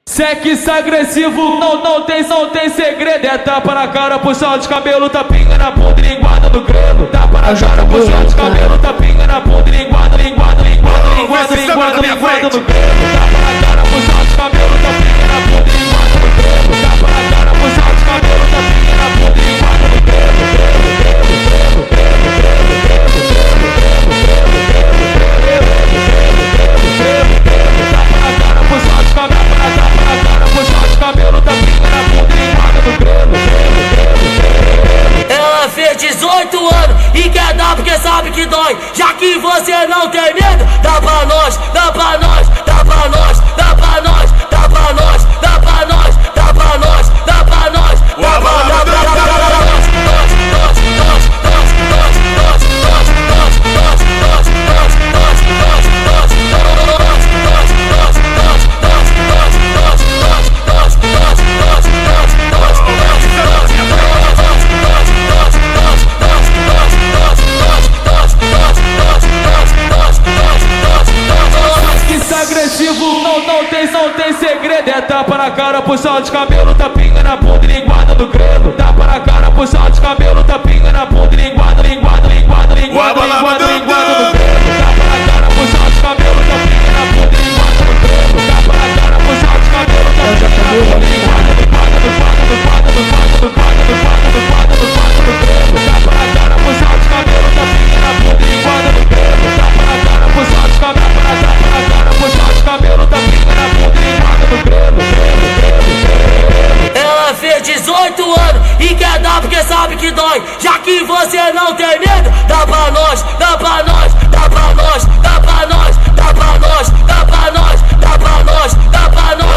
Sexo agressivo, não tem segredo. É tapa na cara, puxão de cabelo, tapinha na bunda e linguada no grelo. Tapa na cara, puxão de cabelo, tapinha na bunda e linguada no grelo. Tapa na cara, puxão de cabelo, tapinha na bunda e linguada no grelo. Tapa na cara, puxão de cabelo, tapinha na bunda e linguada no Ela fez 18 anos e quer dar porque sabe que dói. Já que você não tem medo, dá pra nós, dá pra nós, dá pra nós, dá pra nós, dá pra nós, dá pra nós, dá pra nós, dá pra nós, dá pra nós. Não tem segredo, é tapa na cara, puxão de cabelo, tapinha na bunda e linguada no grelo. Tapa na cara, puxão de cabelo, tapinha na bunda e linguada no grelo. Tapa na cara, puxão de cabelo, tapinha na bunda e linguada no grelo. Tapa na cara, puxão de cabelo, tapinha na bunda e linguada no grelo. Tapa na cara, puxão de cabelo, tapinha na bunda e linguada no grelo. Tapa na cara, puxão de cabelo, tapinha na bunda e linguada no grelo. Ela fez 18 anos e quer dar porque sabe que dói. Já que você não tem medo, dá pra nós, dá pra nós, dá pra nós, dá pra nós, dá pra nós, dá pra nós, dá pra nós, dá pra nós.